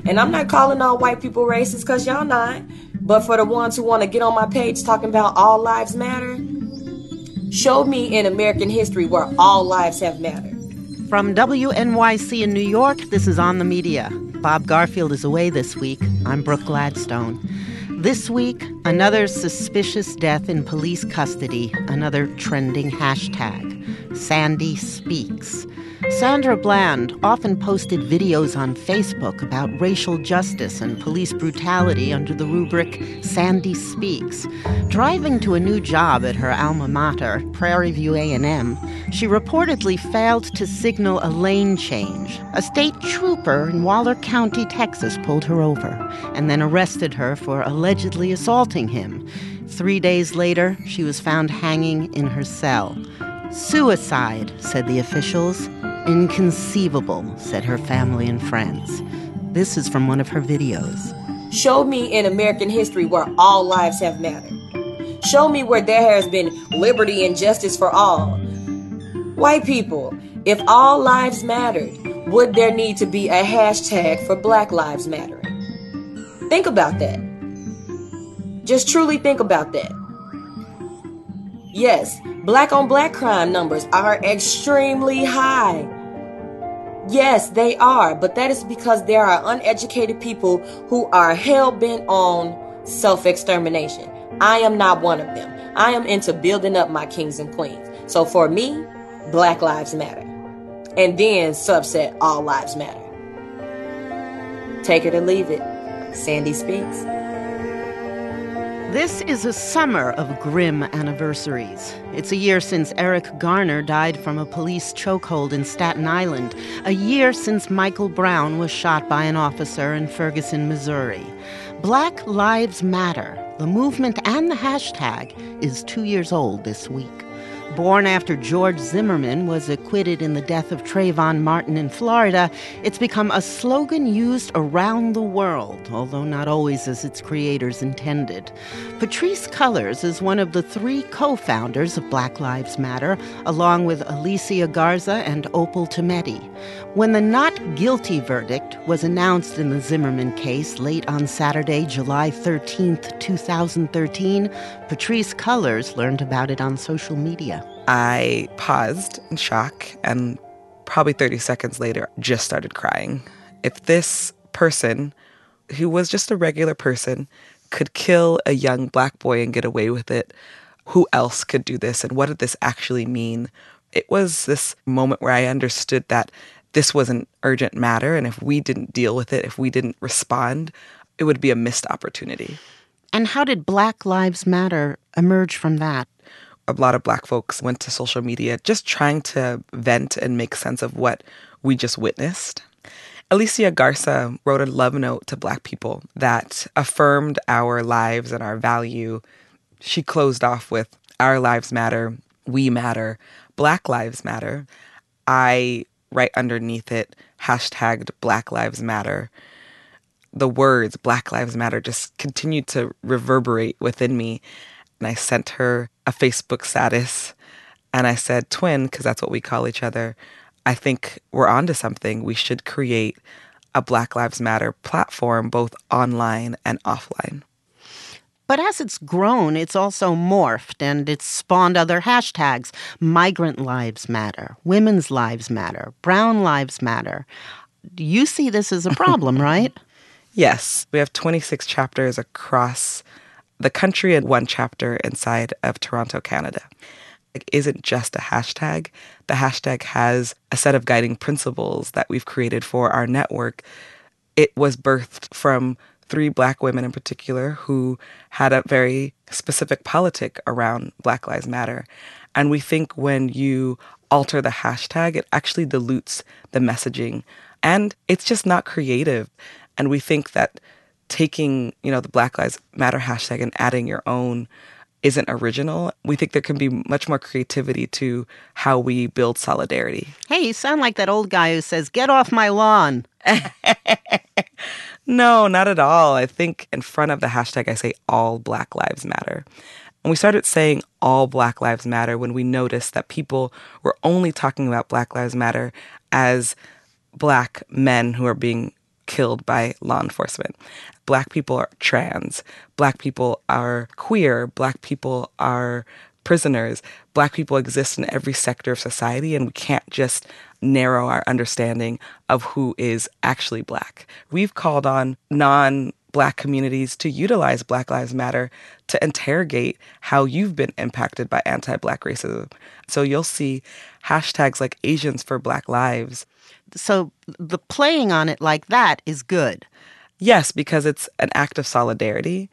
And I'm not calling all white people racist, because y'all not. But for the ones who want to get on my page talking about all lives matter, show me in American history where all lives have mattered. From WNYC in New York, this is On the Media. Bob Garfield is away this week. I'm Brooke Gladstone. This week, another suspicious death in police custody, another trending hashtag, Sandy Speaks. Sandra Bland often posted videos on Facebook about racial justice and police brutality under the rubric Sandy Speaks. Driving to a new job at her alma mater, Prairie View A&M, she reportedly failed to signal a lane change. A state trooper in Waller County, Texas, pulled her over and then arrested her for allegedly assaulting him. 3 days later, she was found hanging in her cell. Suicide, said the officials. Inconceivable, said her family and friends. This is from one of her videos. Show me in American history where all lives have mattered. Show me where there has been liberty and justice for all. White people, if all lives mattered, would there need to be a hashtag for Black Lives Matter? Think about that. Just truly think about that. Yes, black-on-black crime numbers are extremely high. Yes, they are, but that is because there are uneducated people who are hell-bent on self-extermination. I am not one of them. I am into building up my kings and queens. So for me, Black Lives Matter. And then subset, all lives matter. Take it or leave it. Sandy Speaks. This is a summer of grim anniversaries. It's a year since Eric Garner died from a police chokehold in Staten Island. A year since Michael Brown was shot by an officer in Ferguson, Missouri. Black Lives Matter, the movement and the hashtag, is 2 years old this week. Born after George Zimmerman was acquitted in the death of Trayvon Martin in Florida, it's become a slogan used around the world, although not always as its creators intended. Patrisse Cullors is one of the 3 co-founders of Black Lives Matter, along with Alicia Garza and Opal Tometi. When the not guilty verdict was announced in the Zimmerman case late on Saturday, July 13th, 2013, Patrisse Cullors learned about it on social media. I paused in shock and probably 30 seconds later just started crying. If this person, who was just a regular person, could kill a young Black boy and get away with it, who else could do this, and what did this actually mean? It was this moment where I understood that this was an urgent matter, and if we didn't deal with it, if we didn't respond, it would be a missed opportunity. And how did Black Lives Matter emerge from that? A lot of Black folks went to social media just trying to vent and make sense of what we just witnessed. Alicia Garza wrote a love note to Black people that affirmed our lives and our value. She closed off with, "Our lives matter, we matter, Black Lives Matter." I, right underneath it, hashtagged Black Lives Matter. The words Black Lives Matter just continued to reverberate within me. And I sent her a Facebook status and I said, "Twin," because that's what we call each other, "I think we're onto something. We should create a Black Lives Matter platform, both online and offline." But as it's grown, it's also morphed and it's spawned other hashtags. Migrant Lives Matter, Women's Lives Matter, Brown Lives Matter. You see this as a problem, right? Yes. We have 26 chapters across the country and 1 chapter inside of Toronto, Canada. It isn't just a hashtag. The hashtag has a set of guiding principles that we've created for our network. It was birthed from 3 Black women in particular who had a very specific politic around Black Lives Matter. And we think when you alter the hashtag, it actually dilutes the messaging. And it's just not creative. And we think that taking, the Black Lives Matter hashtag and adding your own isn't original. We think there can be much more creativity to how we build solidarity. Hey, you sound like that old guy who says, "Get off my lawn." No, not at all. I think in front of the hashtag, I say all Black Lives Matter. And we started saying all Black Lives Matter when we noticed that people were only talking about Black Lives Matter as Black men who are being killed by law enforcement. Black people are trans. Black people are queer. Black people are prisoners. Black people exist in every sector of society, and we can't just narrow our understanding of who is actually Black. We've called on non-Black communities to utilize Black Lives Matter to interrogate how you've been impacted by anti-Black racism. So you'll see hashtags like Asians for Black Lives. So the playing on it like that is good. Yes, because it's an act of solidarity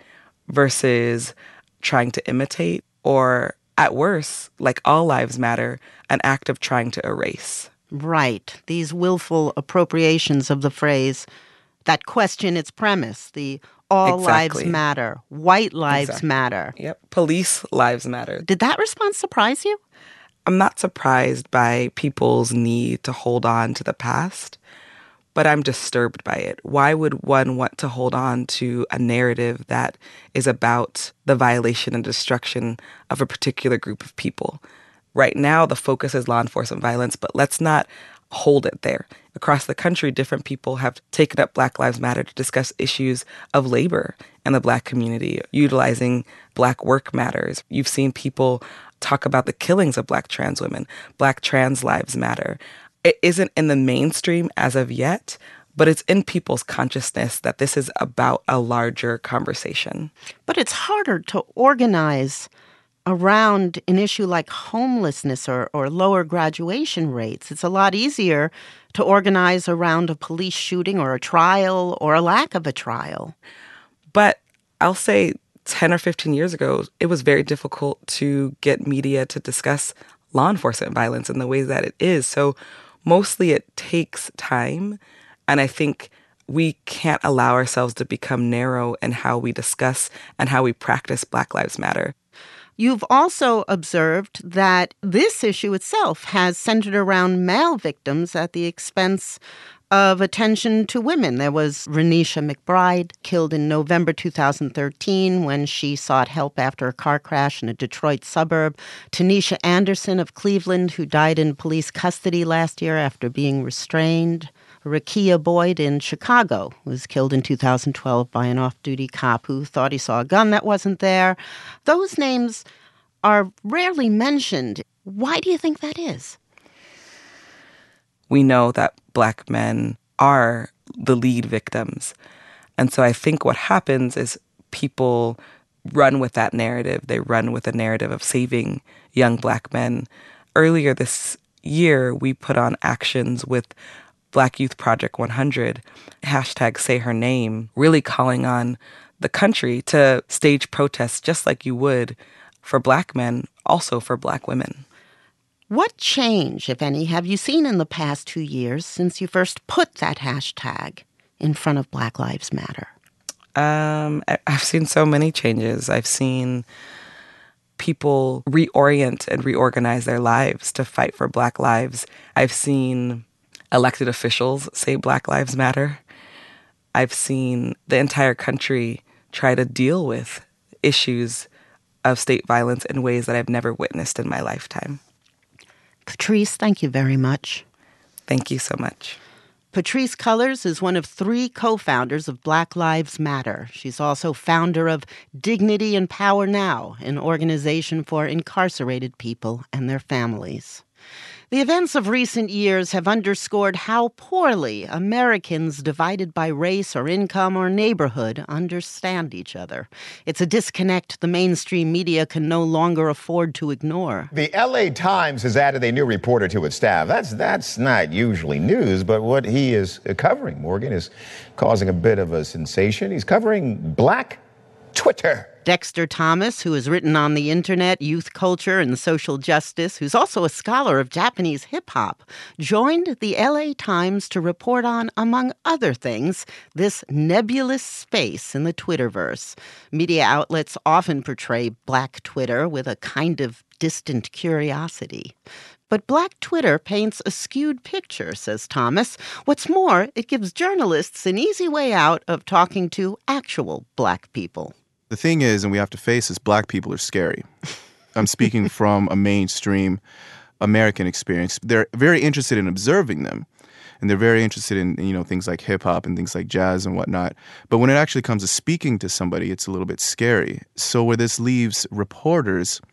versus trying to imitate, or at worst, like All Lives Matter, an act of trying to erase. Right. These willful appropriations of the phrase that question its premise, the all lives matter, white lives matter. Yep. Police lives matter. Did that response surprise you? I'm not surprised by people's need to hold on to the past, but I'm disturbed by it. Why would one want to hold on to a narrative that is about the violation and destruction of a particular group of people? Right now, the focus is law enforcement violence, but let's not hold it there. Across the country, different people have taken up Black Lives Matter to discuss issues of labor in the Black community, utilizing Black Work Matters. You've seen people talk about the killings of Black trans women. Black trans lives matter. It isn't in the mainstream as of yet, but it's in people's consciousness that this is about a larger conversation. But it's harder to organize around an issue like homelessness or lower graduation rates. It's a lot easier to organize around a police shooting or a trial or a lack of a trial. But I'll say 10 or 15 years ago, it was very difficult to get media to discuss law enforcement violence in the way that it is. So mostly it takes time. And I think we can't allow ourselves to become narrow in how we discuss and how we practice Black Lives Matter. You've also observed that this issue itself has centered around male victims at the expense of attention to women. There was Renisha McBride, killed in November 2013 when she sought help after a car crash in a Detroit suburb. Tanisha Anderson of Cleveland, who died in police custody last year after being restrained. Rakia Boyd in Chicago was killed in 2012 by an off-duty cop who thought he saw a gun that wasn't there. Those names are rarely mentioned. Why do you think that is? We know that Black men are the lead victims. And so I think what happens is people run with that narrative. They run with a narrative of saving young Black men. Earlier this year, we put on actions with Black Youth Project 100, hashtag Say Her Name, really calling on the country to stage protests just like you would for Black men, also for Black women. What change, if any, have you seen in the past 2 years since you first put that hashtag in front of Black Lives Matter? I've seen so many changes. I've seen people reorient and reorganize their lives to fight for Black lives. I've seen elected officials say Black Lives Matter. I've seen the entire country try to deal with issues of state violence in ways that I've never witnessed in my lifetime. Patrisse, thank you very much. Thank you so much. Patrisse Cullors is one of 3 co-founders of Black Lives Matter. She's also founder of Dignity and Power Now, an organization for incarcerated people and their families. The events of recent years have underscored how poorly Americans divided by race or income or neighborhood understand each other. It's a disconnect the mainstream media can no longer afford to ignore. The LA Times has added a new reporter to its staff. That's not usually news, but what he is covering, Morgan, is causing a bit of a sensation. He's covering Black Twitter. Dexter Thomas, who has written on the internet, youth culture, and social justice, who's also a scholar of Japanese hip-hop, joined the LA Times to report on, among other things, this nebulous space in the Twitterverse. Media outlets often portray Black Twitter with a kind of distant curiosity. But Black Twitter paints a skewed picture, says Thomas. What's more, it gives journalists an easy way out of talking to actual Black people. The thing is, and we have to face, is Black people are scary. I'm speaking from a mainstream American experience. They're very interested in observing them. and they're very interested in, things like hip hop and things like jazz and whatnot. But when it actually comes to speaking to somebody, it's a little bit scary. So where this leaves reporters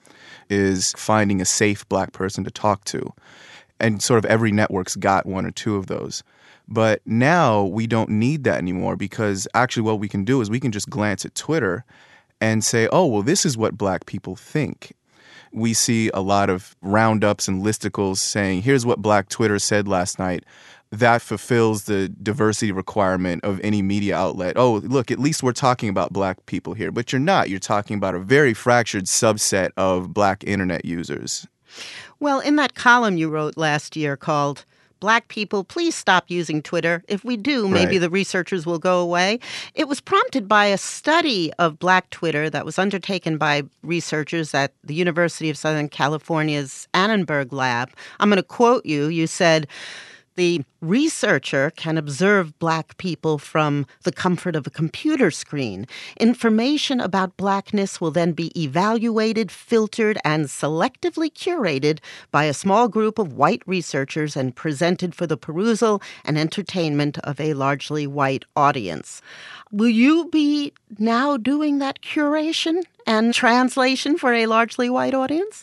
is finding a safe Black person to talk to. And sort of every network's got one or two of those. But now we don't need that anymore, because actually what we can do is we can just glance at Twitter and say, oh, well, this is what Black people think. We see a lot of roundups and listicles saying, here's what Black Twitter said last night. That fulfills the diversity requirement of any media outlet. Oh, look, at least we're talking about Black people here. But you're not. You're talking about a very fractured subset of Black internet users. Well, in that column you wrote last year called Black People, Please Stop Using Twitter. If we do, maybe Right. the researchers will go away. It was prompted by a study of Black Twitter that was undertaken by researchers at the University of Southern California's Annenberg Lab. I'm going to quote you. You said, the researcher can observe Black people from the comfort of a computer screen. Information about Blackness will then be evaluated, filtered, and selectively curated by a small group of white researchers and presented for the perusal and entertainment of a largely white audience. Will you be now doing that curation and translation for a largely white audience?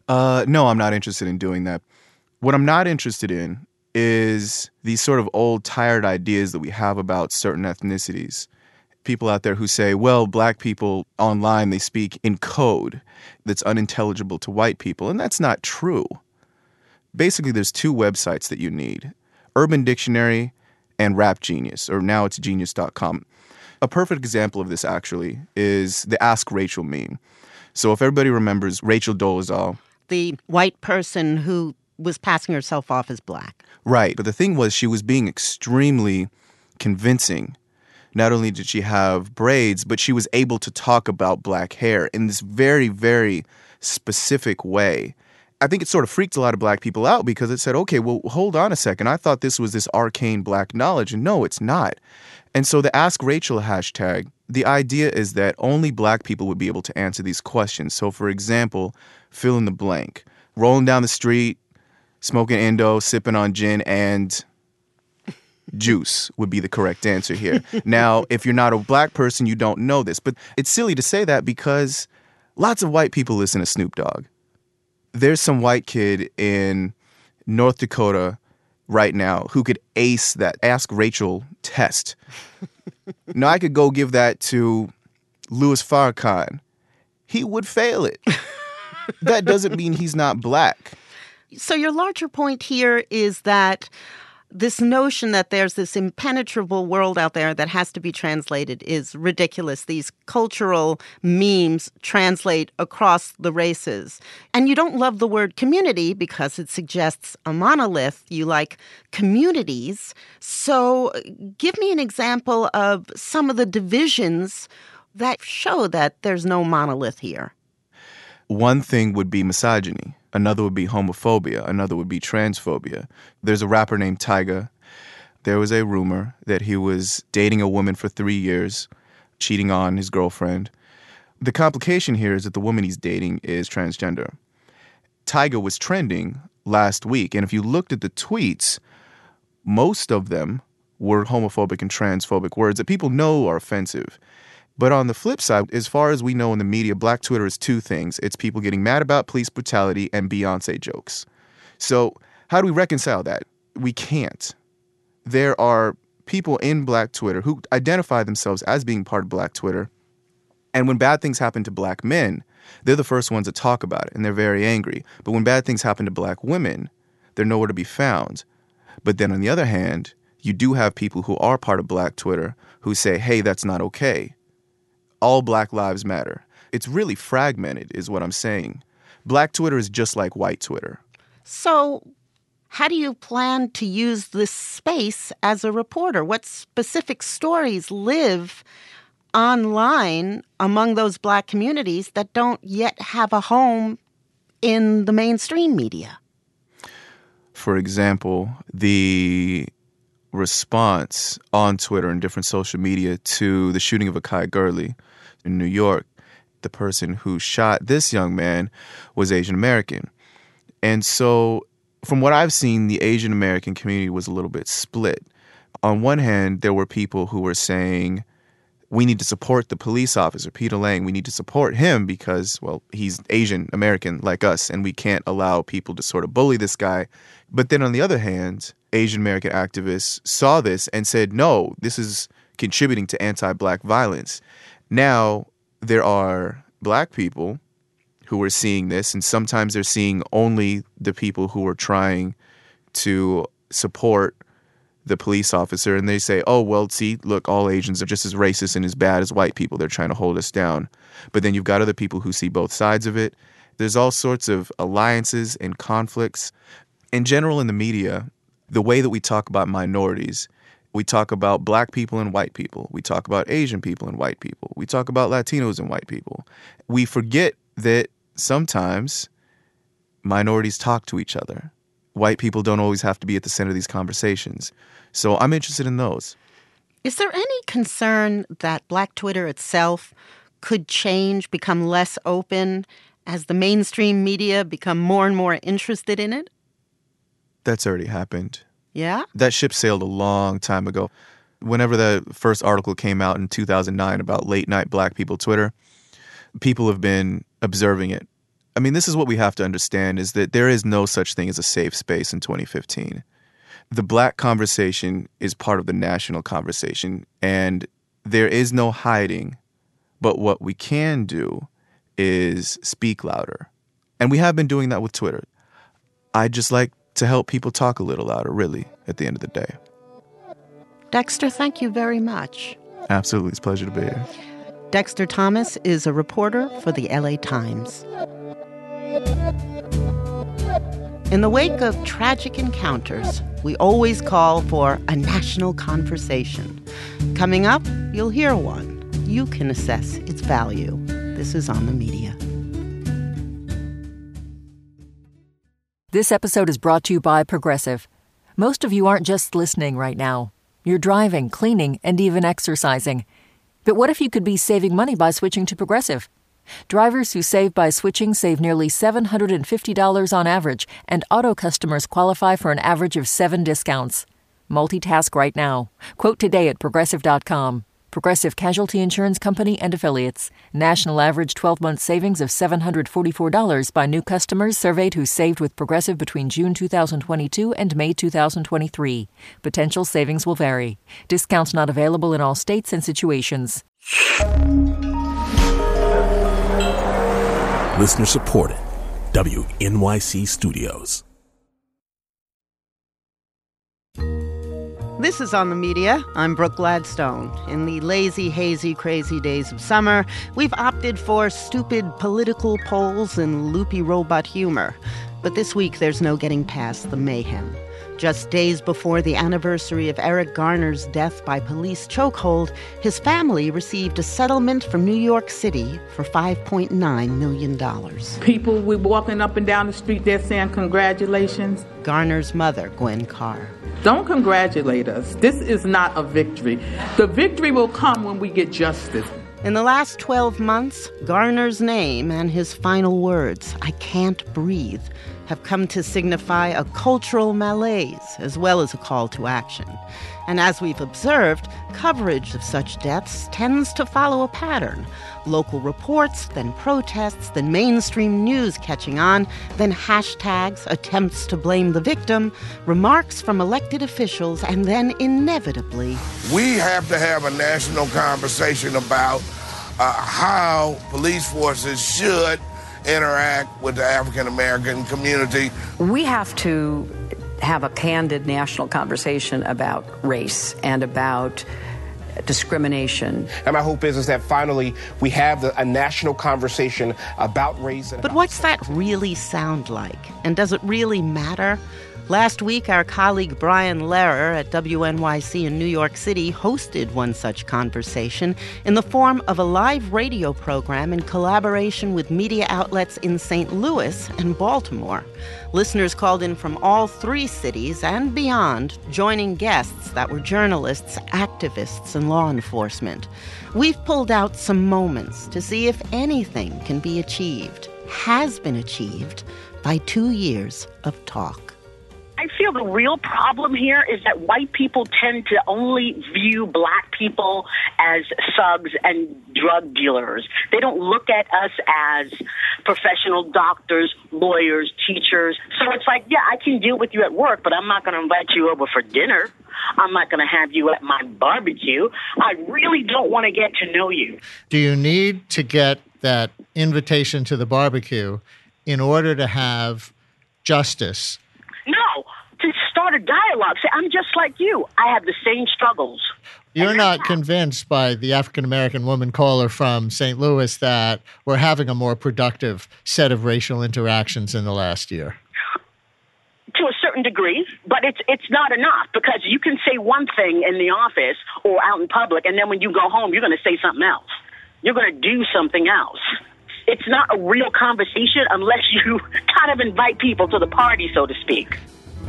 No, I'm not interested in doing that. What I'm not interested in is these sort of old, tired ideas that we have about certain ethnicities. People out there who say, well, Black people online, they speak in code that's unintelligible to white people. And that's not true. Basically, there's two websites that you need, Urban Dictionary and Rap Genius, or now it's genius.com. A perfect example of this, actually, is the Ask Rachel meme. So if everybody remembers Rachel Dolezal. The white person who was passing herself off as Black. Right. But the thing was, she was being extremely convincing. Not only did she have braids, but she was able to talk about Black hair in this very, very specific way. I think it sort of freaked a lot of Black people out, because it said, okay, well, hold on a second. I thought this was this arcane Black knowledge. And no, it's not. And so the Ask Rachel hashtag, the idea is that only Black people would be able to answer these questions. So, for example, fill in the blank. Rolling down the street, smoking Indo, sipping on gin, and juice would be the correct answer here. Now, if you're not a Black person, you don't know this. But it's silly to say that, because lots of white people listen to Snoop Dogg. There's some white kid in North Dakota right now who could ace that Ask Rachel test. Now, I could go give that to Louis Farrakhan. He would fail it. That doesn't mean he's not Black. So your larger point here is that this notion that there's this impenetrable world out there that has to be translated is ridiculous. These cultural memes translate across the races. And you don't love the word community because it suggests a monolith. You like communities. So give me an example of some of the divisions that show that there's no monolith here. One thing would be misogyny. Another would be homophobia. Another would be transphobia. There's a rapper named Tyga. There was a rumor that he was dating a woman for 3 years, cheating on his girlfriend. The complication here is that the woman he's dating is transgender. Tyga was trending last week, and if you looked at the tweets, most of them were homophobic and transphobic words that people know are offensive. But on the flip side, as far as we know in the media, Black Twitter is two things. It's people getting mad about police brutality and Beyonce jokes. So how do we reconcile that? We can't. There are people in Black Twitter who identify themselves as being part of Black Twitter. And when bad things happen to Black men, they're the first ones to talk about it, and they're very angry. But when bad things happen to Black women, they're nowhere to be found. But then on the other hand, you do have people who are part of Black Twitter who say, hey, that's not okay. All Black lives matter. It's really fragmented, is what I'm saying. Black Twitter is just like white Twitter. So how do you plan to use this space as a reporter? What specific stories live online among those Black communities that don't yet have a home in the mainstream media? For example, the response on Twitter and different social media to the shooting of Akai Gurley in New York. The person who shot this young man was Asian American. And so From what I've seen, the Asian American community was a little bit split. On one hand, there were people who were saying, we need to support the police officer, Peter Lang. We need to support him because, well, he's Asian American like us, and we can't allow people to sort of bully this guy. But then on the other hand, Asian American activists saw this and said, no, this is contributing to anti-Black violence. Now, there are Black people who are seeing this, and sometimes they're seeing only the people who are trying to support the police officer, and they say, oh, well, see, look, all Asians are just as racist and as bad as white people. They're trying to hold us down. But then you've got other people who see both sides of it. There's all sorts of alliances and conflicts. In general, in the media, the way that we talk about minorities, we talk about Black people and white people. We talk about Asian people and white people. We talk about Latinos and white people. We forget that sometimes minorities talk to each other. White people don't always have to be at the center of these conversations. So I'm interested in those. Is there any concern that Black Twitter itself could change, become less open as the mainstream media become more and more interested in it? That's already happened. Yeah? That ship sailed a long time ago. Whenever the first article came out in 2009 about late night Black people Twitter, people have been observing it. I mean, this is what we have to understand, is that there is no such thing as a safe space in 2015. The Black conversation is part of the national conversation, and there is no hiding. But what we can do is speak louder. And we have been doing that with Twitter. I'd just like to help people talk a little louder, really, at the end of the day. Dexter, thank you very much. Absolutely. It's a pleasure to be here. Dexter Thomas is a reporter for the LA Times. In the wake of tragic encounters, we always call for a national conversation. Coming up, you'll hear one. You can assess its value. This is On the Media. This episode is brought to you by Progressive. Most of you aren't just listening right now. You're driving, cleaning, and even exercising. But what if you could be saving money by switching to Progressive? Drivers who save by switching save nearly $750 on average, and auto customers qualify for an average of 7 discounts. Multitask right now. Quote today at Progressive.com. Progressive Casualty Insurance Company and Affiliates. National average 12-month savings of $744 by new customers surveyed who saved with Progressive between June 2022 and May 2023. Potential savings will vary. Discounts not available in all states and situations. Listener supported. WNYC Studios. This is On the Media. I'm Brooke Gladstone. In the lazy, hazy, crazy days of summer, we've opted for stupid political polls and loopy robot humor. But this week, there's no getting past the mayhem. Just days before the anniversary of Eric Garner's death by police chokehold, his family received a settlement from New York City for $5.9 million. People were walking up and down the street, they're saying congratulations. Garner's mother, Gwen Carr. Don't congratulate us. This is not a victory. The victory will come when we get justice. In the last 12 months, Garner's name and his final words, "I can't breathe," have come to signify a cultural malaise as well as a call to action. And as we've observed, coverage of such deaths tends to follow a pattern. Local reports, then protests, then mainstream news catching on, then hashtags, attempts to blame the victim, remarks from elected officials, and then inevitably... We have to have a national conversation about how police forces should interact with the African-American community. We have to have a candid national conversation about race and about discrimination. And my hope is that finally we have a national conversation about race. But what's that really sound like? And does it really matter? Last week, our colleague Brian Lehrer at WNYC in New York City hosted one such conversation in the form of a live radio program in collaboration with media outlets in St. Louis and Baltimore. Listeners called in from all 3 cities and beyond, joining guests that were journalists, activists, and law enforcement. We've pulled out some moments to see if anything can be achieved, has been achieved, by 2 years of talk. I feel the real problem here is that white people tend to only view black people as thugs and drug dealers. They don't look at us as professional doctors, lawyers, teachers. So it's like, yeah, I can deal with you at work, but I'm not going to invite you over for dinner. I'm not going to have you at my barbecue. I really don't want to get to know you. Do you need to get that invitation to the barbecue in order to have justice? No, to start a dialogue. Say, I'm just like you. I have the same struggles. You're not convinced by the African-American woman caller from St. Louis that we're having a more productive set of racial interactions in the last year? To a certain degree, but it's not enough, because you can say one thing in the office or out in public, and then when you go home, you're going to say something else. You're going to do something else. It's not a real conversation unless you kind of invite people to the party, so to speak.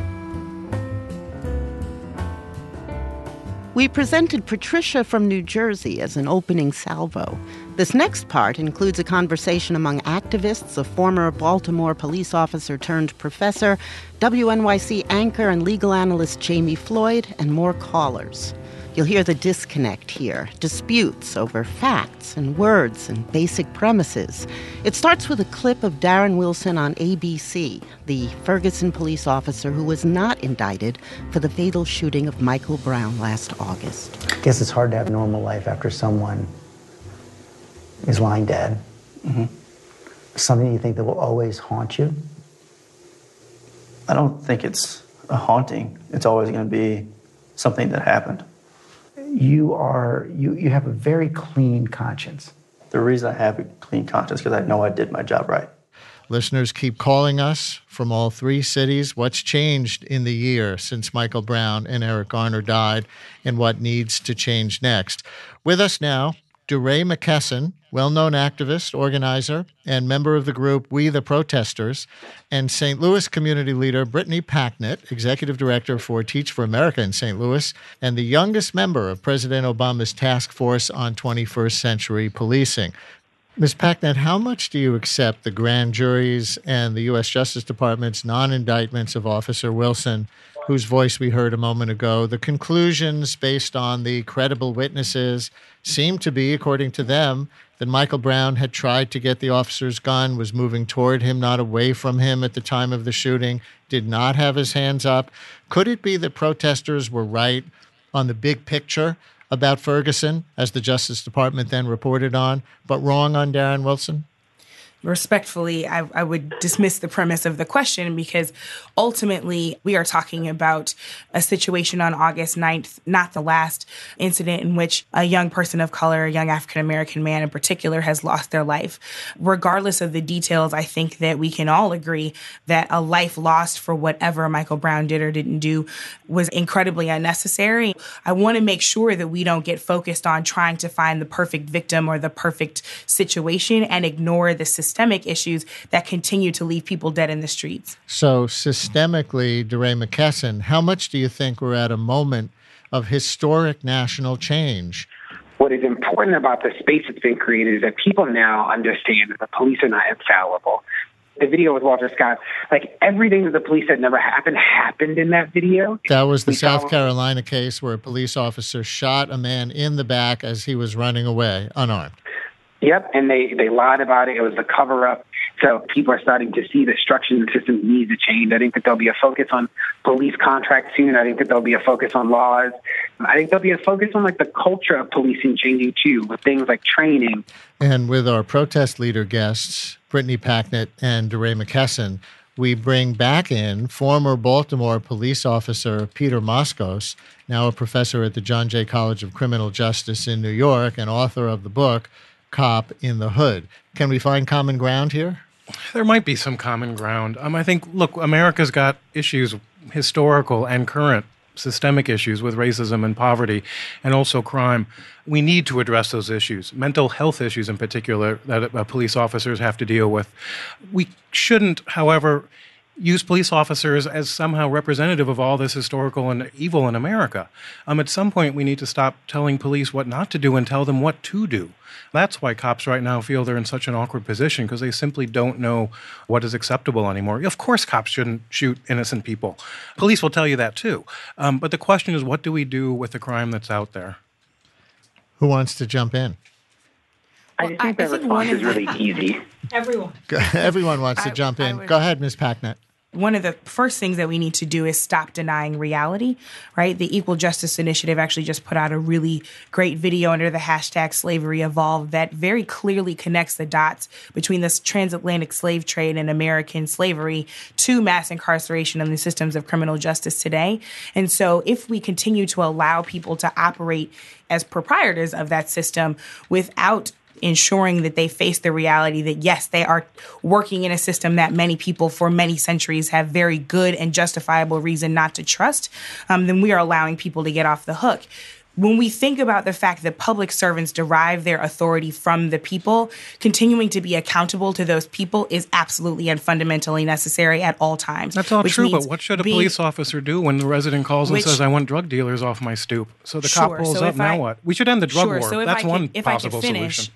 We presented Patricia from New Jersey as an opening salvo. This next part includes a conversation among activists, a former Baltimore police officer turned professor, WNYC anchor and legal analyst Jamie Floyd, and more callers. You'll hear the disconnect here, disputes over facts and words and basic premises. It starts with a clip of Darren Wilson on ABC, the Ferguson police officer who was not indicted for the fatal shooting of Michael Brown last August. I guess it's hard to have a normal life after someone is lying dead. Mm-hmm. Something you think that will always haunt you? I don't think it's a haunting. It's always going to be something that happened. You have a very clean conscience. The reason I have a clean conscience is because I know I did my job right. Listeners keep calling us from all three cities. What's changed in the year since Michael Brown and Eric Garner died, and what needs to change next? With us now, DeRay McKesson, well-known activist, organizer, and member of the group We the Protesters, and St. Louis community leader Brittany Packnett, executive director for Teach for America in St. Louis, and the youngest member of President Obama's task force on 21st century policing. Ms. Packnett, how much do you accept the grand juries and the U.S. Justice Department's non-indictments of Officer Wilson, whose voice we heard a moment ago? The conclusions based on the credible witnesses seem to be, according to them, that Michael Brown had tried to get the officer's gun, was moving toward him, not away from him at the time of the shooting, did not have his hands up. Could it be that protesters were right on the big picture about Ferguson, as the Justice Department then reported on, but wrong on Darren Wilson? Respectfully, I would dismiss the premise of the question, because ultimately we are talking about a situation on August 9th, not the last incident in which a young person of color, a young African-American man in particular, has lost their life. Regardless of the details, I think that we can all agree that a life lost for whatever Michael Brown did or didn't do was incredibly unnecessary. I want to make sure that we don't get focused on trying to find the perfect victim or the perfect situation and ignore the systemic issues that continue to leave people dead in the streets. So systemically, DeRay McKesson, how much do you think we're at a moment of historic national change? What is important about the space that's been created is that people now understand that the police are not infallible. The video with Walter Scott, like everything that the police said never happened in that video. That was the South Carolina case where a police officer shot a man in the back as he was running away, unarmed. Yep, and they lied about it. It was a cover-up. So people are starting to see the structure and the system needs to change. I think that there'll be a focus on police contracts soon. I think that there'll be a focus on laws. I think there'll be a focus on like the culture of policing changing too, with things like training. And with our protest leader guests, Brittany Packnett and DeRay McKesson, we bring back in former Baltimore police officer Peter Moskos, now a professor at the John Jay College of Criminal Justice in New York and author of the book Cop in the Hood. Can we find common ground here? There might be some common ground. I think, look, America's got issues, historical and current, systemic issues with racism and poverty and also crime. We need to address those issues, mental health issues in particular, that police officers have to deal with. We shouldn't, however, use police officers as somehow representative of all this historical and evil in America. At some point, we need to stop telling police what not to do and tell them what to do. That's why cops right now feel they're in such an awkward position, because they simply don't know what is acceptable anymore. Of course, cops shouldn't shoot innocent people. Police will tell you that too. But the question is, what do we do with the crime that's out there? Who wants to jump in? I think the response is really easy. Everyone wants to jump in. Go ahead, Ms. Packnett. One of the first things that we need to do is stop denying reality, right? The Equal Justice Initiative actually just put out a really great video under the hashtag Slavery Evolved that very clearly connects the dots between this transatlantic slave trade and American slavery to mass incarceration and the systems of criminal justice today. And so if we continue to allow people to operate as proprietors of that system without ensuring that they face the reality that, yes, they are working in a system that many people for many centuries have very good and justifiable reason not to trust, then we are allowing people to get off the hook. When we think about the fact that public servants derive their authority from the people, continuing to be accountable to those people is absolutely and fundamentally necessary at all times. That's all true, but what should a police officer do when the resident calls and says, I want drug dealers off my stoop? So the cop pulls up, now what? We should end the drug war. So That's one possible solution.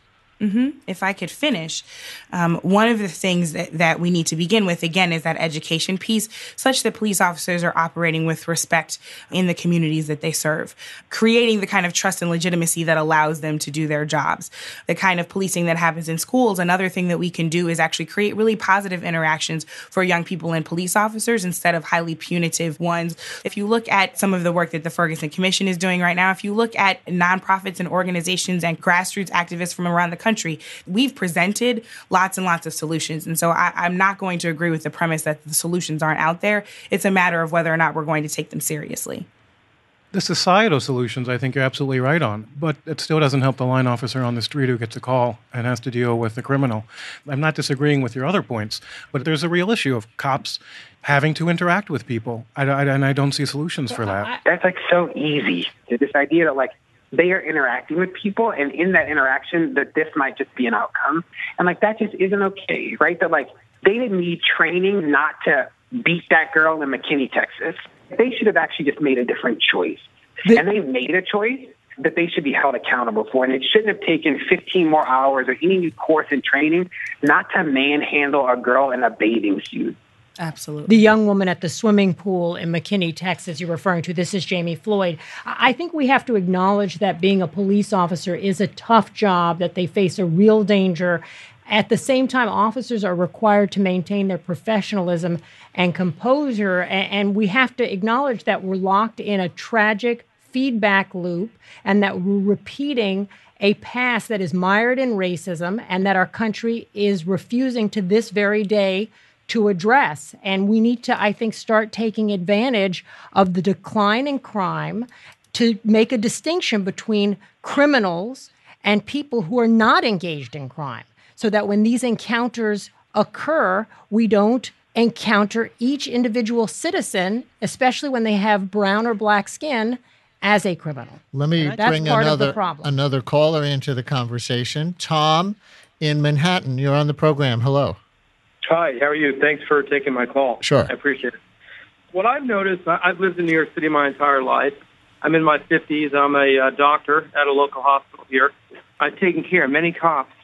If I could finish, one of the things that we need to begin with, again, is that education piece, such that police officers are operating with respect in the communities that they serve, creating the kind of trust and legitimacy that allows them to do their jobs. The kind of policing that happens in schools, another thing that we can do is actually create really positive interactions for young people and police officers instead of highly punitive ones. If you look at some of the work that the Ferguson Commission is doing right now, if you look at nonprofits and organizations and grassroots activists from around the country, we've presented lots and lots of solutions. And so I'm not going to agree with the premise that the solutions aren't out there. It's a matter of whether or not we're going to take them seriously. The societal solutions, I think you're absolutely right on, but it still doesn't help the line officer on the street who gets a call and has to deal with the criminal. I'm not disagreeing with your other points, but there's a real issue of cops having to interact with people, and I don't see solutions for that. That's so easy. This idea that they are interacting with people, and in that interaction, that this might just be an outcome. And that just isn't okay, right? That they didn't need training not to beat that girl in McKinney, Texas. They should have actually just made a different choice. And they made a choice that they should be held accountable for. And it shouldn't have taken 15 more hours or any new course in training not to manhandle a girl in a bathing suit. Absolutely. The young woman at the swimming pool in McKinney, Texas, you're referring to, this is Jamie Floyd. I think we have to acknowledge that being a police officer is a tough job, that they face a real danger. At the same time, officers are required to maintain their professionalism and composure, and we have to acknowledge that we're locked in a tragic feedback loop and that we're repeating a past that is mired in racism and that our country is refusing to this very day to address. And we need to, I think, start taking advantage of the decline in crime to make a distinction between criminals and people who are not engaged in crime, so that when these encounters occur, we don't encounter each individual citizen, especially when they have brown or black skin, as a criminal. Let me bring another caller into the conversation. Tom in Manhattan, you're on the program. Hello. Hi, how are you? Thanks for taking my call. Sure. I appreciate it. What I've noticed, I've lived in New York City my entire life. I'm in my 50s. I'm a doctor at a local hospital here. I've taken care of many cops.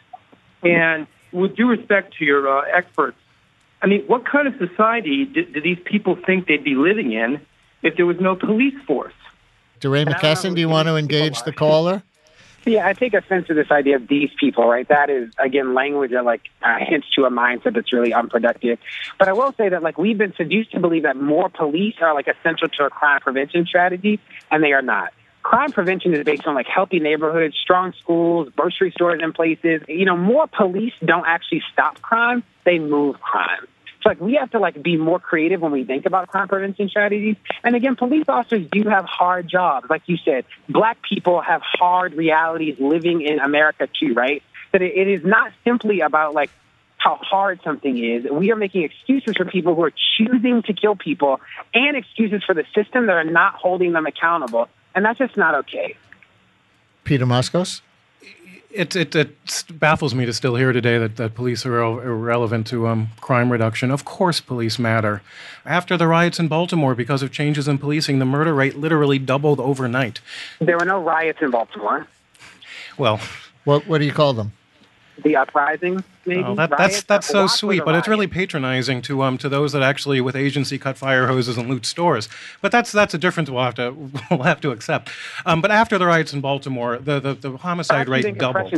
And with due respect to your experts, I mean, what kind of society do these people think they'd be living in if there was no police force? DeRay McKesson, do you want to engage the caller? Yeah, I take offense to this idea of these people, right? That is, again, language that hints to a mindset that's really unproductive. But I will say that we've been seduced to believe that more police are essential to a crime prevention strategy, and they are not. Crime prevention is based on healthy neighborhoods, strong schools, grocery stores in places. More police don't actually stop crime; they move crime. So we have to be more creative when we think about crime prevention strategies. And again, police officers do have hard jobs. Like you said, black people have hard realities living in America too, right? That it is not simply about how hard something is. We are making excuses for people who are choosing to kill people and excuses for the system that are not holding them accountable. And that's just not okay. Peter Moskos? It baffles me to still hear today that police are irrelevant to crime reduction. Of course police matter. After the riots in Baltimore, because of changes in policing, the murder rate literally doubled overnight. There were no riots in Baltimore. Well, what do you call them? The uprising, maybe? Oh, that's so sweet, but it's really patronizing to those that actually, with agency, cut fire hoses and loot stores. But that's a difference we'll have to accept. But after the riots in Baltimore, the homicide rate doubled.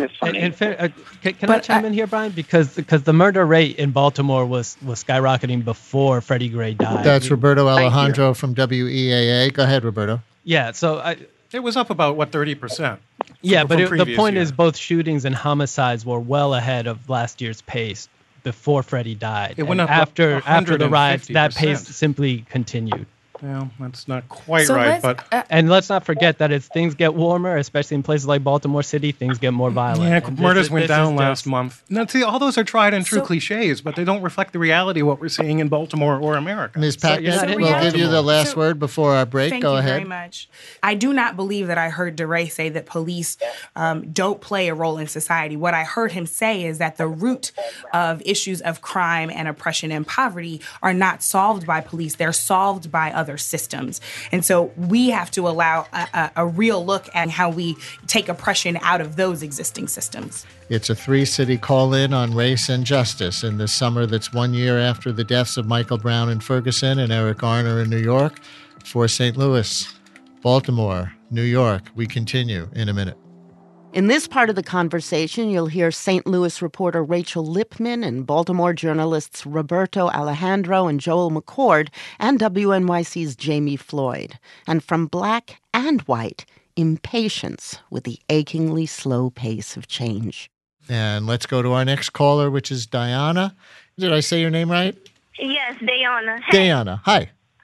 Can I chime in here, Brian? Because the murder rate in Baltimore was skyrocketing before Freddie Gray died. That's Roberto Alejandro from WEAA. Go ahead, Roberto. Yeah, so it was up about 30%. Yeah, but the point is both shootings and homicides were well ahead of last year's pace before Freddie died. It went up after the riots, that pace simply continued. Well, that's not quite right, but and let's not forget that as things get warmer, especially in places like Baltimore City, things get more violent. Yeah, murders went down last month. Now, see, all those are tried and true cliches, but they don't reflect the reality of what we're seeing in Baltimore or America. Ms. Packnett, we'll give you the last word before our break. Thank Go you ahead. very much. I do not believe that I heard DeRay say that police don't play a role in society. What I heard him say is that the root of issues of crime and oppression and poverty are not solved by police. They're solved by other systems. And so we have to allow a real look at how we take oppression out of those existing systems. It's a 3-city call-in on race and justice in this summer that's 1 year after the deaths of Michael Brown in Ferguson and Eric Garner in New York. For St. Louis, Baltimore, New York, we continue in a minute. In this part of the conversation, you'll hear St. Louis reporter Rachel Lippman and Baltimore journalists Roberto Alejandro and Joel McCord and WNYC's Jamie Floyd. And from black and white, impatience with the achingly slow pace of change. And let's go to our next caller, which is Diana. Did I say your name right? Yes, Diana. Hey, Diana, hi.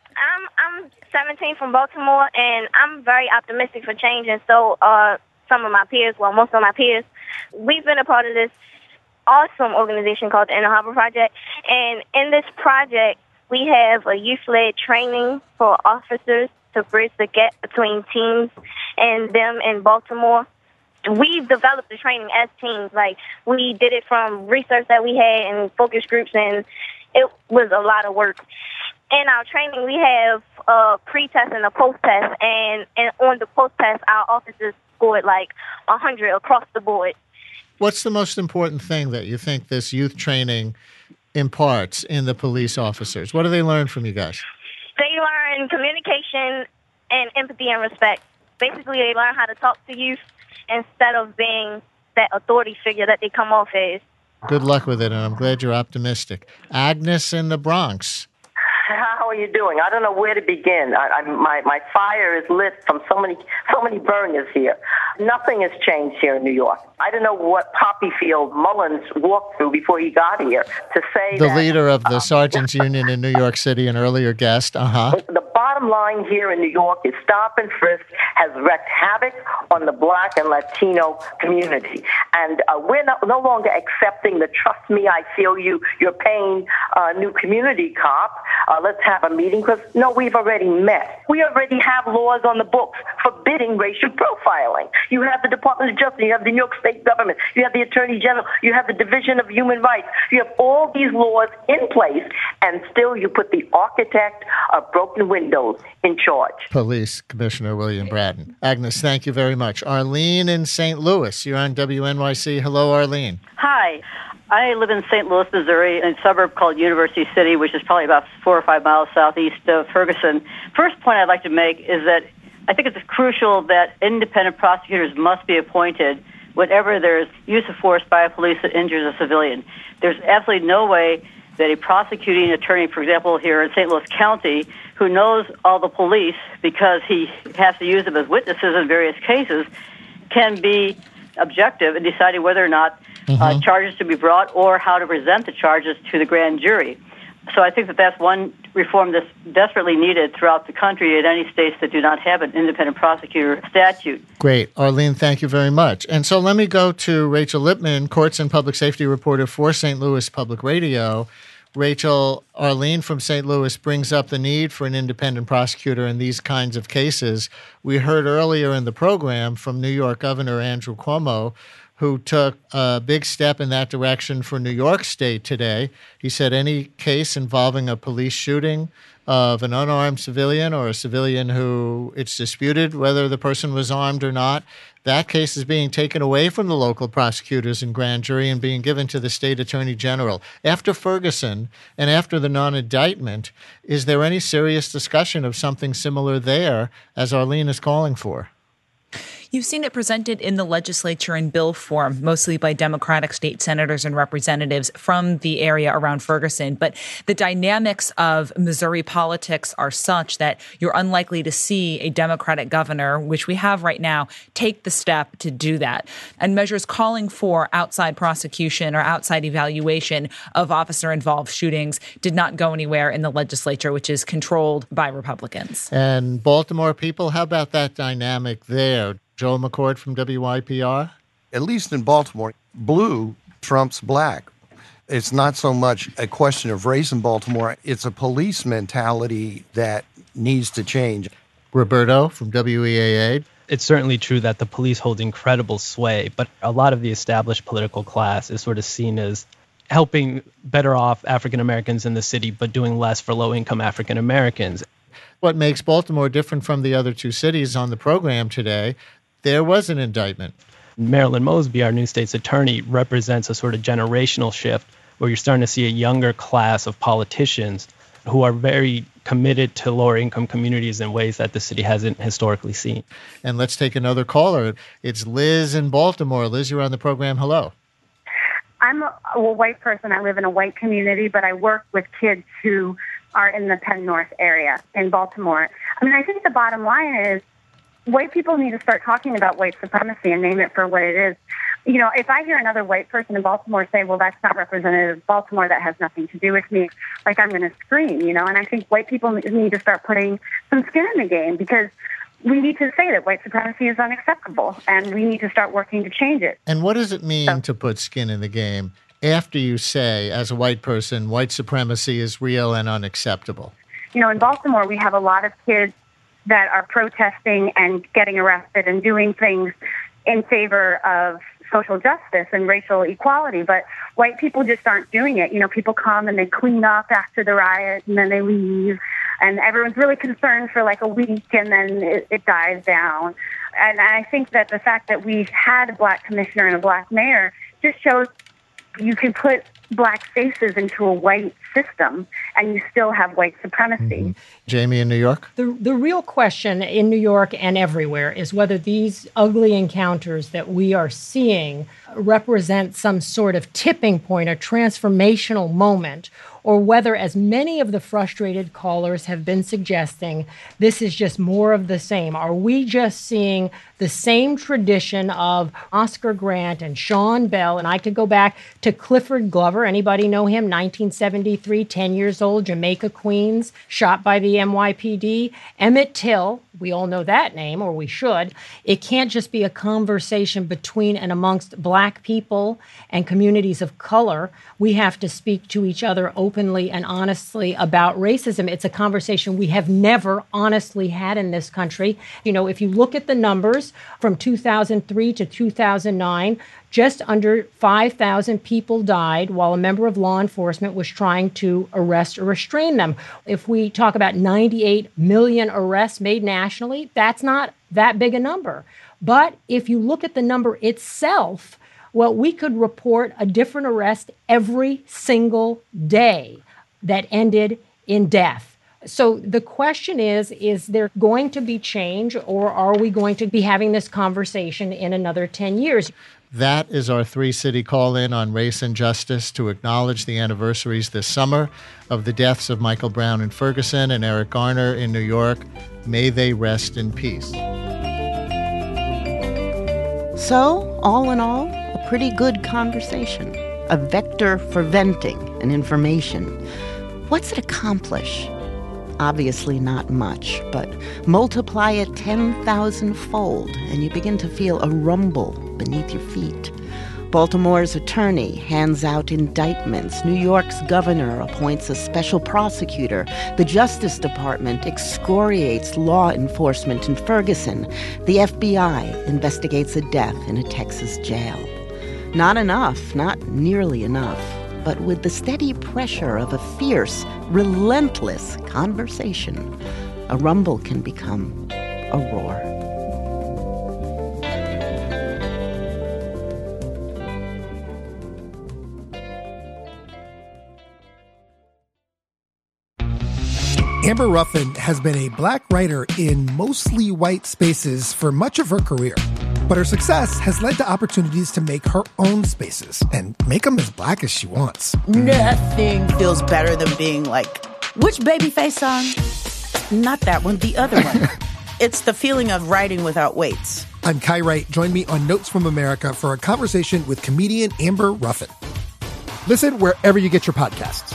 I'm 17 from Baltimore, and I'm very optimistic for change, and so some of my peers, well, most of my peers, we've been a part of this awesome organization called the Inner Harbor Project. And in this project, we have a youth-led training for officers to bridge the gap between teams and them in Baltimore. We've developed the training as teams. Like, we did it from research that we had and focus groups, and it was a lot of work. In our training, we have a pre-test and a post-test, and on the post-test, our officers scored like 100 across the board. What's the most important thing that you think this youth training imparts in the police officers? What do they learn from you guys? They learn communication and empathy and respect. Basically, they learn how to talk to youth instead of being that authority figure that they come off as. Good luck with it, and I'm glad you're optimistic. Agnes in the Bronx. How are you doing? I don't know where to begin. My fire is lit from so many burners here. Nothing has changed here in New York. I don't know what poppy field Mullins walked through before he got here to say the leader of the Sergeants Union in New York City, an earlier guest. The bottom line here in New York is stop and frisk has wreaked havoc on the Black and Latino community. And we're no longer accepting the trust me, I feel you, you're paying new community cop. Let's have a meeting because, no, we've already met. We already have laws on the books forbidding racial profiling. You have the Department of Justice, you have the New York State government, you have the Attorney General, you have the Division of Human Rights. You have all these laws in place, and still you put the architect of broken windows in charge. Police Commissioner William Bratton. Agnes, thank you very much. Arlene in St. Louis, you're on WNYC. Hello, Arlene. Hi. I live in St. Louis, Missouri, in a suburb called University City, which is probably about 4 or 5 miles southeast of Ferguson. First point I'd like to make is that I think it's crucial that independent prosecutors must be appointed whenever there's use of force by a police that injures a civilian. There's absolutely no way that a prosecuting attorney, for example, here in St. Louis County, who knows all the police because he has to use them as witnesses in various cases, can be objective in deciding whether or not charges to be brought or how to present the charges to the grand jury. So I think that that's one reform that's desperately needed throughout the country in any states that do not have an independent prosecutor statute. Great. Arlene, thank you very much. And so let me go to Rachel Lippman, Courts and Public Safety reporter for St. Louis Public Radio. Rachel, Arlene from St. Louis brings up the need for an independent prosecutor in these kinds of cases. We heard earlier in the program from New York Governor Andrew Cuomo, who took a big step in that direction for New York State today. He said any case involving a police shooting of an unarmed civilian or a civilian who it's disputed whether the person was armed or not, that case is being taken away from the local prosecutors and grand jury and being given to the state attorney general. After Ferguson and after the non-indictment, is there any serious discussion of something similar there, as Arlene is calling for? You've seen it presented in the legislature in bill form, mostly by Democratic state senators and representatives from the area around Ferguson. But the dynamics of Missouri politics are such that you're unlikely to see a Democratic governor, which we have right now, take the step to do that. And measures calling for outside prosecution or outside evaluation of officer-involved shootings did not go anywhere in the legislature, which is controlled by Republicans. And Baltimore people, how about that dynamic there? Joel McCord from WYPR? At least in Baltimore, blue trumps black. It's not so much a question of race in Baltimore. It's a police mentality that needs to change. Roberto from WEAA? It's certainly true that the police hold incredible sway, but a lot of the established political class is sort of seen as helping better off African Americans in the city, but doing less for low-income African Americans. What makes Baltimore different from the other two cities on the program today, there was an indictment. Marilyn Mosby, our new state's attorney, represents a sort of generational shift where you're starting to see a younger class of politicians who are very committed to lower income communities in ways that the city hasn't historically seen. And let's take another caller. It's Liz in Baltimore. Liz, you're on the program. Hello. I'm a white person. I live in a white community, but I work with kids who are in the Penn North area in Baltimore. I mean, I think the bottom line is white people need to start talking about white supremacy and name it for what it is. You know, if I hear another white person in Baltimore say, well, that's not representative of Baltimore, that has nothing to do with me, like I'm going to scream, you know, and I think white people need to start putting some skin in the game because we need to say that white supremacy is unacceptable and we need to start working to change it. And what does it mean to put skin in the game after you say, as a white person, white supremacy is real and unacceptable? You know, in Baltimore, we have a lot of kids that are protesting and getting arrested and doing things in favor of social justice and racial equality, but white people just aren't doing it. You know, people come and they clean up after the riot and then they leave, and everyone's really concerned for like a week and then it dies down. And I think that the fact that we've had a black commissioner and a black mayor just shows you can put black faces into a white system and you still have white supremacy. Mm-hmm. Jamie in New York? The real question in New York and everywhere is whether these ugly encounters that we are seeing represent some sort of tipping point, a transformational moment, or whether, as many of the frustrated callers have been suggesting, this is just more of the same. Are we just seeing the same tradition of Oscar Grant and Sean Bell? And I could go back to Clifford Glover. Anybody know him? 1973, 10 years old, Jamaica, Queens, shot by the NYPD. Emmett Till, we all know that name, or we should. It can't just be a conversation between and amongst black people and communities of color. We have to speak to each other openly and honestly about racism. It's a conversation we have never honestly had in this country. You know, if you look at the numbers from 2003 to 2009, just under 5,000 people died while a member of law enforcement was trying to arrest or restrain them. If we talk about 98 million arrests made nationally, that's not that big a number. But if you look at the number itself, well, we could report a different arrest every single day that ended in death. So the question is there going to be change, or are we going to be having this conversation in another 10 years? That is our three-city call-in on race and justice to acknowledge the anniversaries this summer of the deaths of Michael Brown in Ferguson and Eric Garner in New York. May they rest in peace. So, all in all, a pretty good conversation, a vector for venting and information. What's it accomplish? Obviously not much, but multiply it 10,000-fold and you begin to feel a rumble beneath your feet. Baltimore's attorney hands out indictments. New York's governor appoints a special prosecutor. The Justice Department excoriates law enforcement in Ferguson. The FBI investigates a death in a Texas jail. Not enough, not nearly enough. But with the steady pressure of a fierce, relentless conversation, a rumble can become a roar. Amber Ruffin has been a black writer in mostly white spaces for much of her career. But her success has led to opportunities to make her own spaces and make them as black as she wants. Nothing feels better than being like, which Babyface song? Not that one, the other one. It's the feeling of writing without weights. I'm Kai Wright. Join me on Notes from America for a conversation with comedian Amber Ruffin. Listen wherever you get your podcasts.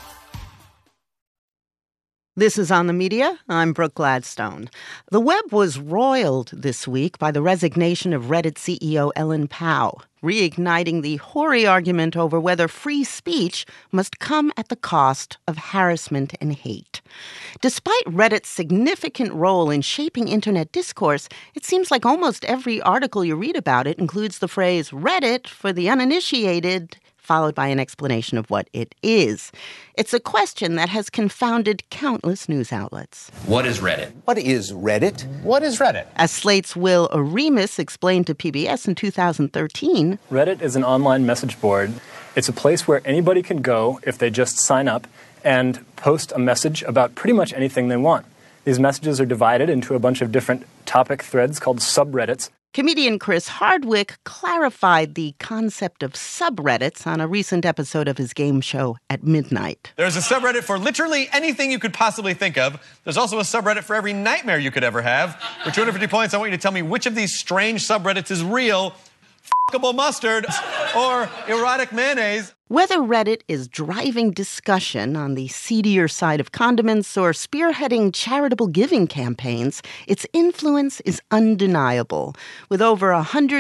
This is On the Media. I'm Brooke Gladstone. The web was roiled this week by the resignation of Reddit CEO Ellen Pao, reigniting the hoary argument over whether free speech must come at the cost of harassment and hate. Despite Reddit's significant role in shaping internet discourse, it seems like almost every article you read about it includes the phrase Reddit for the uninitiated, followed by an explanation of what it is. It's a question that has confounded countless news outlets. What is Reddit? What is Reddit? What is Reddit? As Slate's Will Aremus explained to PBS in 2013, Reddit is an online message board. It's a place where anybody can go if they just sign up and post a message about pretty much anything they want. These messages are divided into a bunch of different topic threads called subreddits. Comedian Chris Hardwick clarified the concept of subreddits on a recent episode of his game show At Midnight. There's a subreddit for literally anything you could possibly think of. There's also a subreddit for every nightmare you could ever have. For 250 points, I want you to tell me which of these strange subreddits is real. Fuckable mustard or erotic mayonnaise. Whether Reddit is driving discussion on the seedier side of condiments or spearheading charitable giving campaigns, its influence is undeniable. With over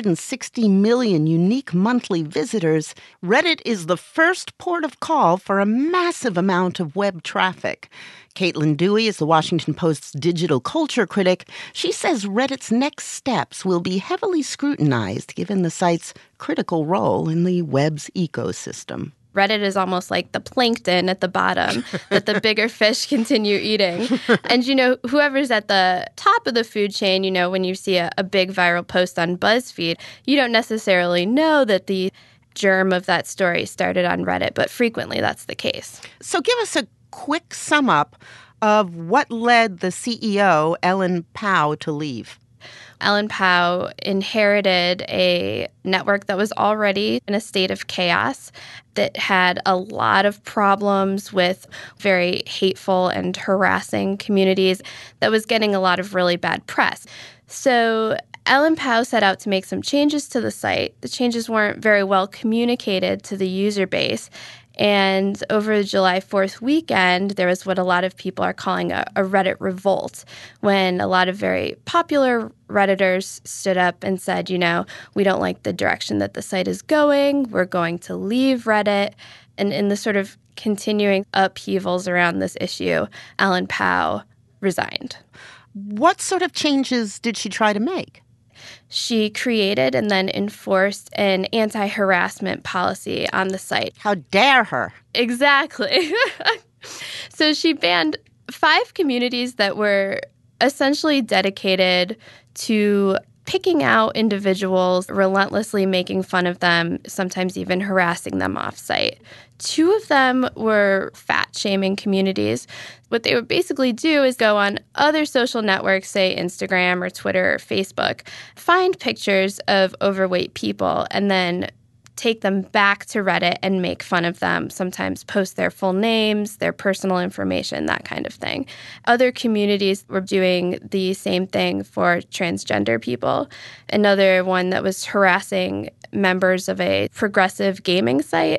160 million unique monthly visitors, Reddit is the first port of call for a massive amount of web traffic. Caitlin Dewey is the Washington Post's digital culture critic. She says Reddit's next steps will be heavily scrutinized given the site's critical role in the web's ecosystem. Reddit is almost like the plankton at the bottom that the bigger fish continue eating. And, whoever's at the top of the food chain, when you see a big viral post on BuzzFeed, you don't necessarily know that the germ of that story started on Reddit, but frequently that's the case. So give us a quick sum up of what led the CEO, Ellen Pao, to leave. Ellen Pao inherited a network that was already in a state of chaos, that had a lot of problems with very hateful and harassing communities, that was getting a lot of really bad press. So Ellen Pao set out to make some changes to the site. The changes weren't very well communicated to the user base. And over the July 4th weekend, there was what a lot of people are calling a Reddit revolt, when a lot of very popular Redditors stood up and said, we don't like the direction that the site is going. We're going to leave Reddit. And in the sort of continuing upheavals around this issue, Ellen Pao resigned. What sort of changes did she try to make? She created and then enforced an anti-harassment policy on the site. How dare her? Exactly. So she banned 5 communities that were essentially dedicated to picking out individuals, relentlessly making fun of them, sometimes even harassing them off-site. 2 of them were fat-shaming communities. What they would basically do is go on other social networks, say Instagram or Twitter or Facebook, find pictures of overweight people, and then take them back to Reddit and make fun of them, sometimes post their full names, their personal information, that kind of thing. Other communities were doing the same thing for transgender people. Another one that was harassing members of a progressive gaming site.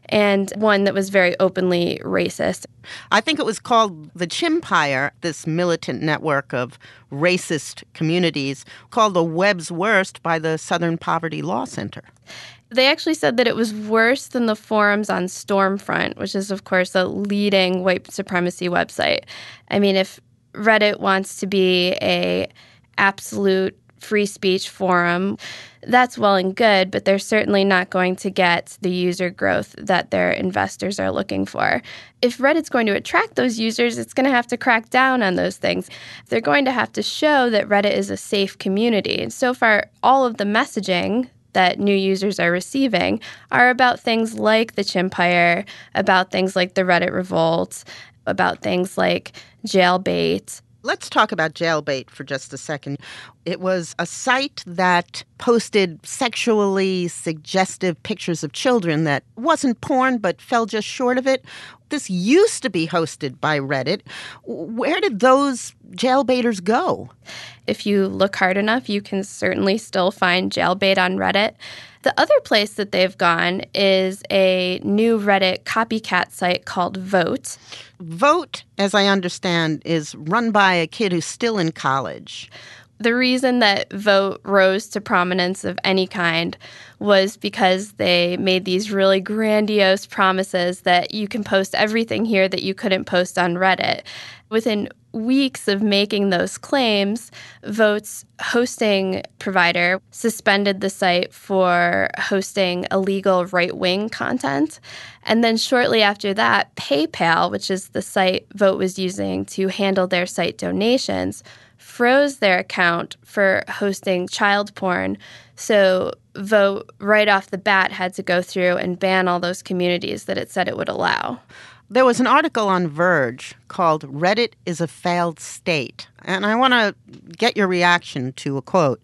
and one that was very openly racist. I think it was called the Chimpire, this militant network of racist communities, called the Webb's Worst by the Southern Poverty Law Center. They actually said that it was worse than the forums on Stormfront, which is, of course, a leading white supremacy website. I mean, if Reddit wants to be a absolute free speech forum, that's well and good, but they're certainly not going to get the user growth that their investors are looking for. If Reddit's going to attract those users, it's going to have to crack down on those things. They're going to have to show that Reddit is a safe community. And so far, all of the messaging that new users are receiving are about things like the Chimpire, about things like the Reddit Revolt, about things like Jailbait. Let's talk about Jailbait for just a second. It was a site that posted sexually suggestive pictures of children that wasn't porn but fell just short of it. This used to be hosted by Reddit. Where did those jailbaiters go? If you look hard enough, you can certainly still find Jailbait on Reddit. The other place that they've gone is a new Reddit copycat site called Vote. Vote, as I understand, is run by a kid who's still in college. The reason that Vote rose to prominence of any kind was because they made these really grandiose promises that you can post everything here that you couldn't post on Reddit. Within weeks of making those claims, Vote's hosting provider suspended the site for hosting illegal right-wing content. And then shortly after that, PayPal, which is the site Vote was using to handle their site donations, froze their account for hosting child porn. So Vote, right off the bat, had to go through and ban all those communities that it said it would allow. There was an article on Verge called Reddit is a Failed State. And I want to get your reaction to a quote.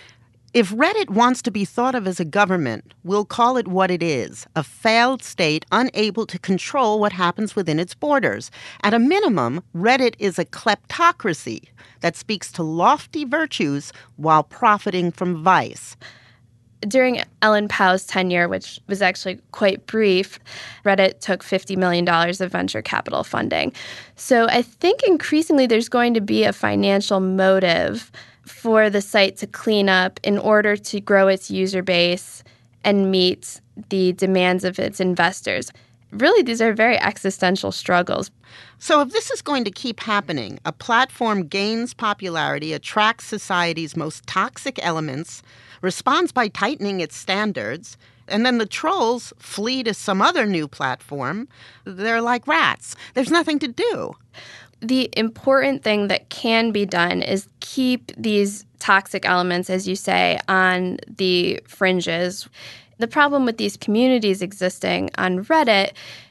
If Reddit wants to be thought of as a government, we'll call it what it is, a failed state unable to control what happens within its borders. At a minimum, Reddit is a kleptocracy that speaks to lofty virtues while profiting from vice. During Ellen Pau's tenure, which was actually quite brief, Reddit took $50 million of venture capital funding. So I think increasingly there's going to be a financial motive for the site to clean up in order to grow its user base and meet the demands of its investors. Really, these are very existential struggles. So if this is going to keep happening, a platform gains popularity, attracts society's most toxic elements, responds by tightening its standards, and then the trolls flee to some other new platform, they're like rats. There's nothing to do. The important thing that can be done is keep these toxic elements, as you say, on the fringes. The problem with these communities existing on Reddit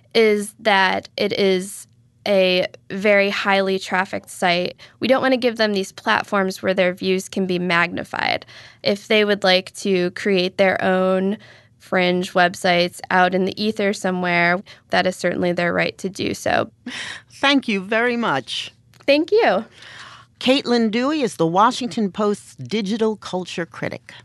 is that it is a very highly trafficked site. We don't want to give them these platforms where their views can be magnified. If they would like to create their own fringe websites out in the ether somewhere, that is certainly their right to do so. Thank you very much. Thank you. Caitlin Dewey is the Washington Post's digital culture critic.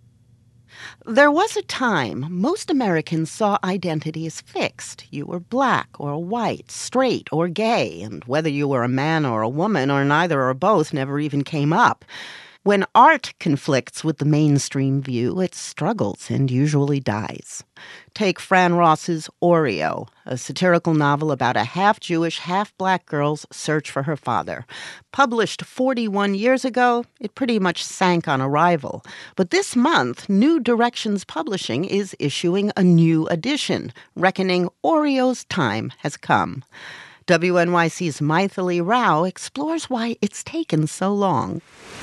There was a time most Americans saw identity as fixed. You were black or white, straight or gay, and whether you were a man or a woman or neither or both never even came up. When art conflicts with the mainstream view, it struggles and usually dies. Take Fran Ross's Oreo, a satirical novel about a half-Jewish, half-black girl's search for her father. Published 41 years ago, it pretty much sank on arrival. But this month, New Directions Publishing is issuing a new edition, reckoning Oreo's time has come. WNYC's Maithili Rao explores why it's taken so long.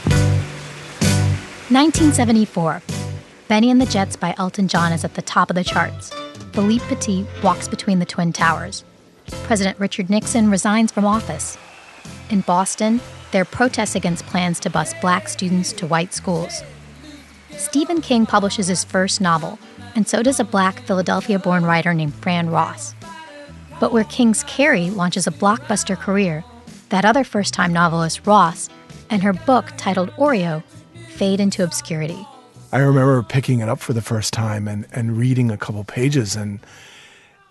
1974. Benny and the Jets by Elton John is at the top of the charts. Philippe Petit walks between the Twin Towers. President Richard Nixon resigns from office. In Boston, there are protests against plans to bus black students to white schools. Stephen King publishes his first novel, and so does a black Philadelphia-born writer named Fran Ross. But where King's Carrie launches a blockbuster career, that other first-time novelist, Ross, and her book titled Oreo, fade into obscurity. I remember picking it up for the first time and reading a couple pages, and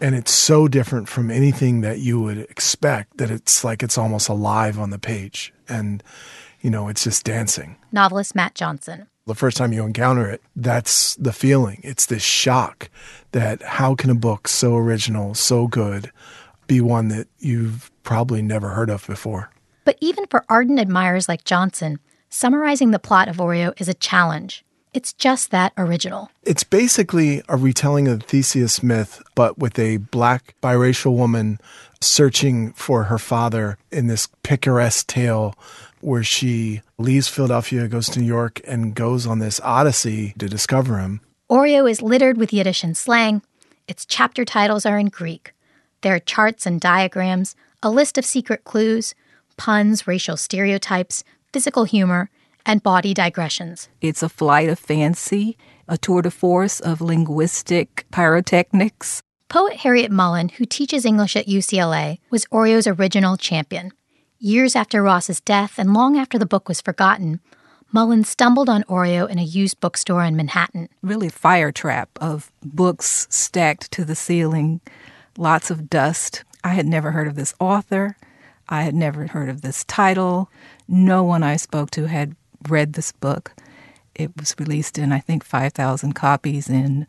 And it's so different from anything that you would expect that it's like it's almost alive on the page. And, it's just dancing. Novelist Matt Johnson. The first time you encounter it, that's the feeling. It's this shock that how can a book so original, so good, be one that you've probably never heard of before? But even for ardent admirers like Johnson, summarizing the plot of Oreo is a challenge. It's just that original. It's basically a retelling of the Theseus myth, but with a Black biracial woman searching for her father in this picaresque tale where she leaves Philadelphia, goes to New York, and goes on this odyssey to discover him. Oreo is littered with Yiddish and slang. Its chapter titles are in Greek. There are charts and diagrams, a list of secret clues, puns, racial stereotypes, physical humor, and bawdy digressions. It's a flight of fancy, a tour de force of linguistic pyrotechnics. Poet Harriet Mullen, who teaches English at UCLA, was Oreo's original champion. Years after Ross's death and long after the book was forgotten, Mullen stumbled on Oreo in a used bookstore in Manhattan. Really a fire trap of books stacked to the ceiling, lots of dust. I had never heard of this author. I had never heard of this title. No one I spoke to had read this book. It was released in, I think, 5,000 copies in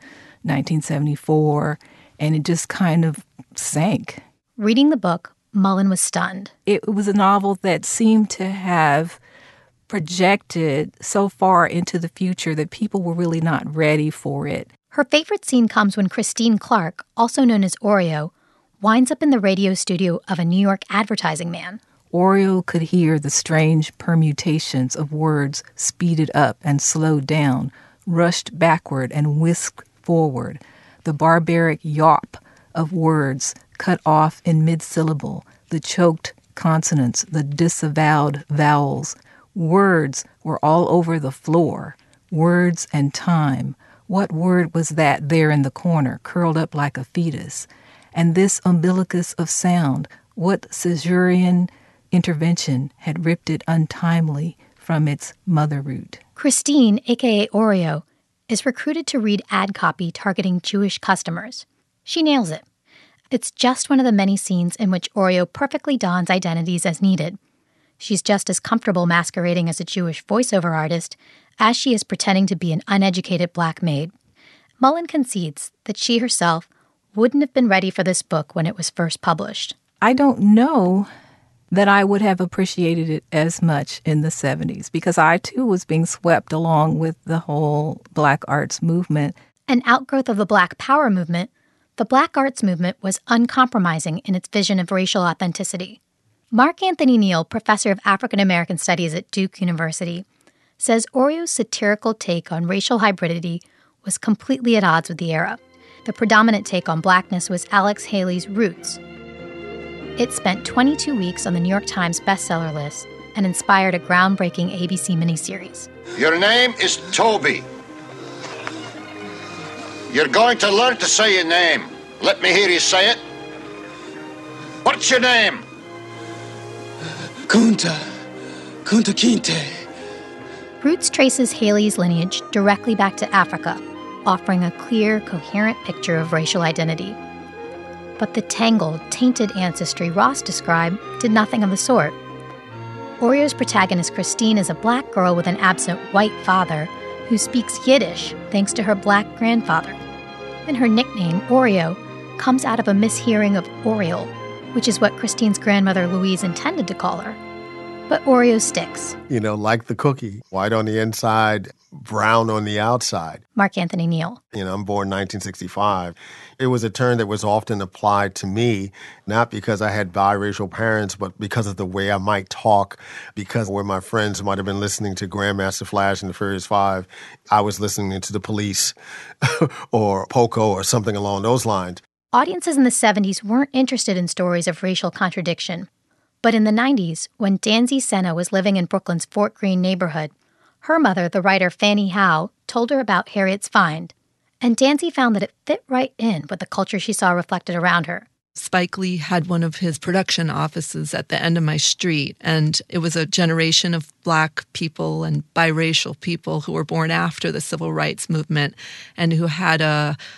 1974, and it just kind of sank. Reading the book, Mullen was stunned. It was a novel that seemed to have projected so far into the future that people were really not ready for it. Her favorite scene comes when Christine Clark, also known as Oreo, winds up in the radio studio of a New York advertising man. Oreo could hear the strange permutations of words speeded up and slowed down, rushed backward and whisked forward, the barbaric yawp of words cut off in mid-syllable, the choked consonants, the disavowed vowels. Words were all over the floor, words and time. What word was that there in the corner, curled up like a fetus? And this umbilicus of sound, what Caesarean intervention had ripped it untimely from its mother root? Christine, a.k.a. Oreo, is recruited to read ad copy targeting Jewish customers. She nails it. It's just one of the many scenes in which Oreo perfectly dons identities as needed. She's just as comfortable masquerading as a Jewish voiceover artist as she is pretending to be an uneducated black maid. Mullen concedes that she herself wouldn't have been ready for this book when it was first published. I don't know that I would have appreciated it as much in the 70s because I, too, was being swept along with the whole Black arts movement. An outgrowth of the Black Power movement, the Black arts movement was uncompromising in its vision of racial authenticity. Mark Anthony Neal, professor of African American Studies at Duke University, says Oreo's satirical take on racial hybridity was completely at odds with the era. The predominant take on blackness was Alex Haley's Roots. It spent 22 weeks on the New York Times bestseller list and inspired a groundbreaking ABC miniseries. Your name is Toby. You're going to learn to say your name. Let me hear you say it. What's your name? Kunta Kinte. Roots traces Haley's lineage directly back to Africa, offering a clear, coherent picture of racial identity. But the tangled, tainted ancestry Ross described did nothing of the sort. Oreo's protagonist Christine is a black girl with an absent white father who speaks Yiddish thanks to her black grandfather. And her nickname, Oreo, comes out of a mishearing of Oriole, which is what Christine's grandmother Louise intended to call her. But Oreo sticks. Like the cookie, white on the inside, brown on the outside. Mark Anthony Neal. I'm born 1965. It was a term that was often applied to me, not because I had biracial parents, but because of the way I might talk, because where my friends might have been listening to Grandmaster Flash and the Furious Five, I was listening to the Police or Poco or something along those lines. Audiences in the 70s weren't interested in stories of racial contradiction. But in the 90s, when Danzy Senna was living in Brooklyn's Fort Greene neighborhood, her mother, the writer Fannie Howe, told her about Harriet's find. And Danzy found that it fit right in with the culture she saw reflected around her. Spike Lee had one of his production offices at the end of my street, and it was a generation of black people and biracial people who were born after the civil rights movement and who had a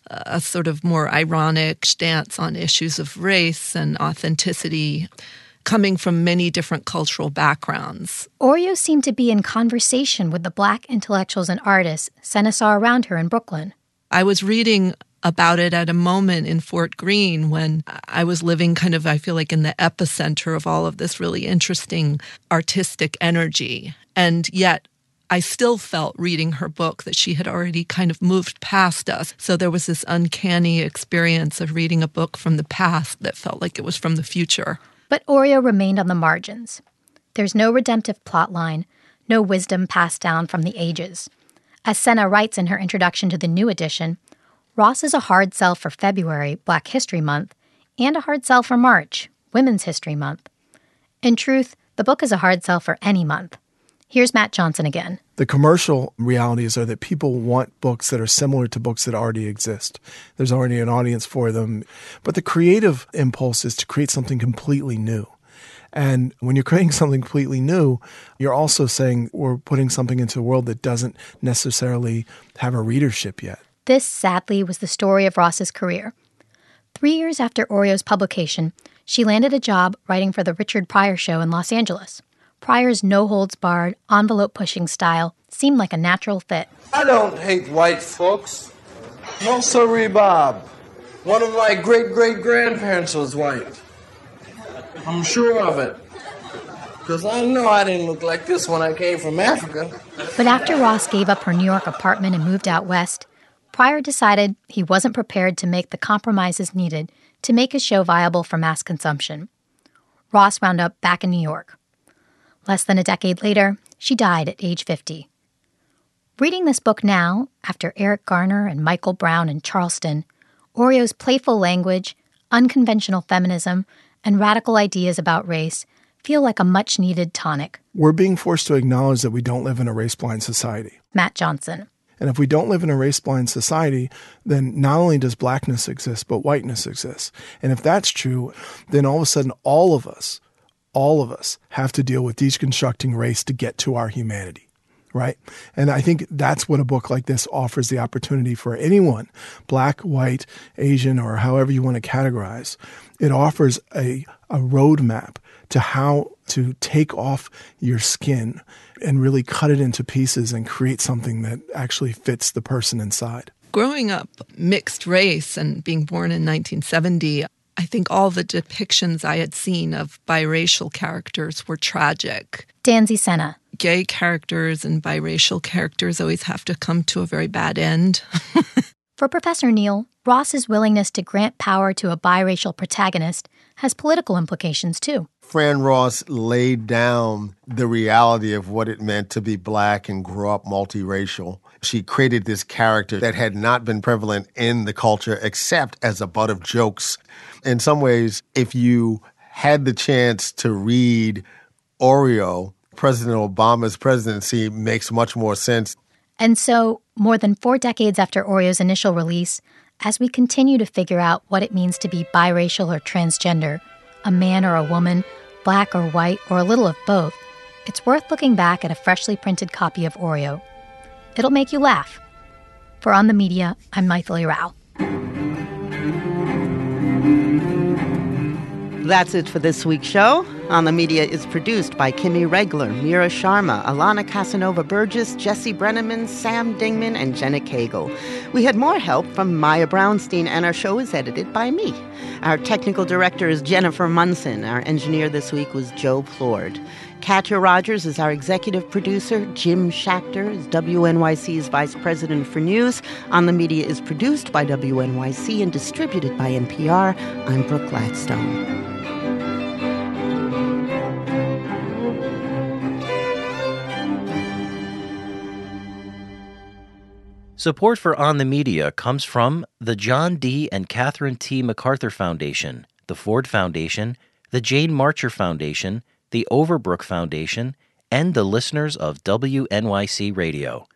a sort of more ironic stance on issues of race and authenticity, coming from many different cultural backgrounds. Oreo seemed to be in conversation with the Black intellectuals and artists Senna saw around her in Brooklyn. I was reading about it at a moment in Fort Greene when I was living kind of, I feel like, in the epicenter of all of this really interesting artistic energy. And yet I still felt reading her book that she had already kind of moved past us. So there was this uncanny experience of reading a book from the past that felt like it was from the future. But Oreo remained on the margins. There's no redemptive plotline, no wisdom passed down from the ages. As Senna writes in her introduction to the new edition, Ross is a hard sell for February, Black History Month, and a hard sell for March, Women's History Month. In truth, the book is a hard sell for any month. Here's Matt Johnson again. The commercial realities are that people want books that are similar to books that already exist. There's already an audience for them. But the creative impulse is to create something completely new. And when you're creating something completely new, you're also saying we're putting something into the world that doesn't necessarily have a readership yet. This, sadly, was the story of Ross's career. 3 years after Oreo's publication, she landed a job writing for the Richard Pryor Show in Los Angeles. Pryor's no-holds-barred, envelope-pushing style seemed like a natural fit. I don't hate white folks. No siree, Bob. One of my great-great-grandparents was white. I'm sure of it. Because I know I didn't look like this when I came from Africa. But after Ross gave up her New York apartment and moved out west, Pryor decided he wasn't prepared to make the compromises needed to make his show viable for mass consumption. Ross wound up back in New York. Less than a decade later, she died at age 50. Reading this book now, after Eric Garner and Michael Brown in Charleston, Oreo's playful language, unconventional feminism, and radical ideas about race feel like a much-needed tonic. We're being forced to acknowledge that we don't live in a race-blind society. Matt Johnson. And if we don't live in a race-blind society, then not only does blackness exist, but whiteness exists. And if that's true, then all of a sudden all of us have to deal with deconstructing race to get to our humanity, right? And I think that's what a book like this offers the opportunity for anyone, black, white, Asian, or however you want to categorize. It offers a roadmap to how to take off your skin and really cut it into pieces and create something that actually fits the person inside. Growing up mixed race and being born in 1970, I think all the depictions I had seen of biracial characters were tragic. Danzy Senna. Gay characters and biracial characters always have to come to a very bad end. For Professor Neal, Ross's willingness to grant power to a biracial protagonist has political implications, too. Fran Ross laid down the reality of what it meant to be black and grow up multiracial. She created this character that had not been prevalent in the culture except as a butt of jokes. In some ways, if you had the chance to read Oreo, President Obama's presidency makes much more sense. And so, more than 4 decades after Oreo's initial release, as we continue to figure out what it means to be biracial or transgender, a man or a woman, black or white, or a little of both, it's worth looking back at a freshly printed copy of Oreo. It'll make you laugh. For On the Media, I'm Maithili Rao. That's it for this week's show. On the Media is produced by Kimmy Regler, Mira Sharma, Alana Casanova-Burgess, Jesse Brenneman, Sam Dingman, and Jenna Cagle. We had more help from Maya Brownstein, and our show is edited by me. Our technical director is Jennifer Munson. Our engineer this week was Joe Plord. Katya Rogers is our executive producer. Jim Schachter is WNYC's vice president for news. On the Media is produced by WNYC and distributed by NPR. I'm Brooke Gladstone. Support for On the Media comes from the John D. and Catherine T. MacArthur Foundation, the Ford Foundation, the Jane Marcher Foundation, the Overbrook Foundation, and the listeners of WNYC Radio.